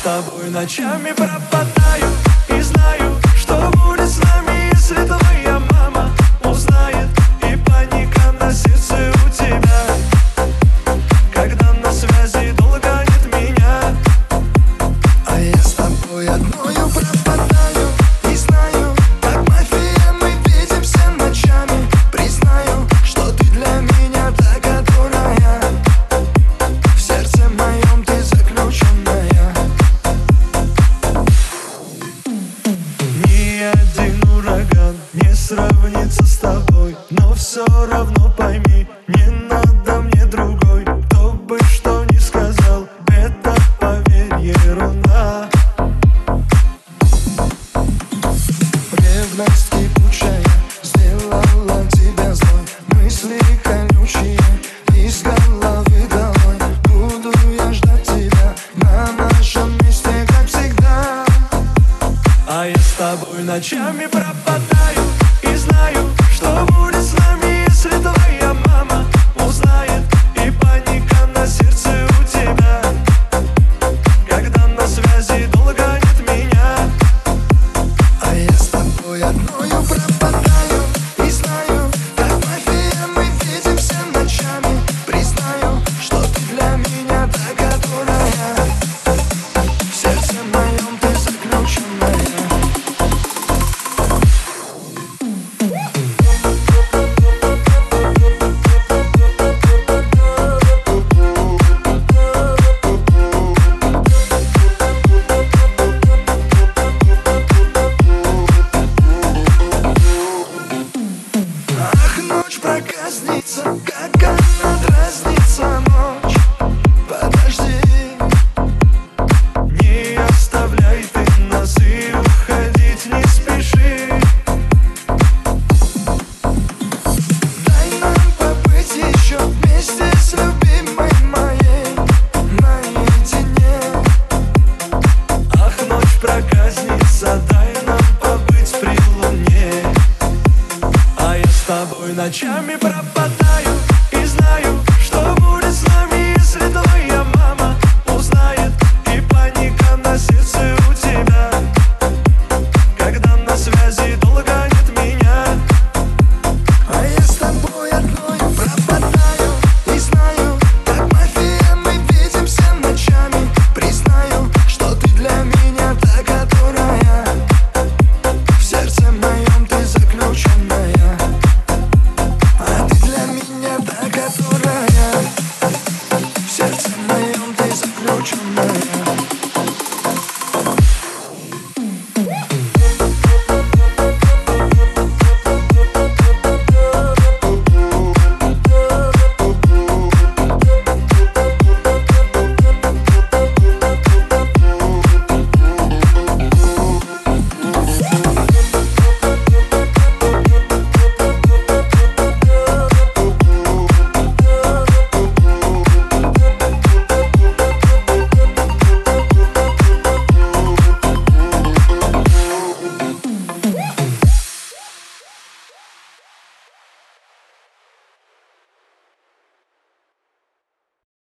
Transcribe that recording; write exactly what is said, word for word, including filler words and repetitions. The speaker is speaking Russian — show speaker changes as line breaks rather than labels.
тобой ночами пропадаю и знаю, что будет с нами, если твоя мама узнает. И паника на сердце у тебя, когда на связи долго нет меня.
А я с тобой одною пропадаю и знаю, как мафия мы видимся ночами. Признаю, что ты для меня та, которая в сердце моем ты заключенная.
Ни один ураган не сравнится с тобой, но все равно пойми, не надо мне другой. Кто бы что ни сказал, это, поверь, ерунда.
Ревность кипучая сделала тебя злой. Мысли колючие из головы долой. Буду я ждать тебя на нашем месте, как всегда.
А я с тобой ночами пропадаю.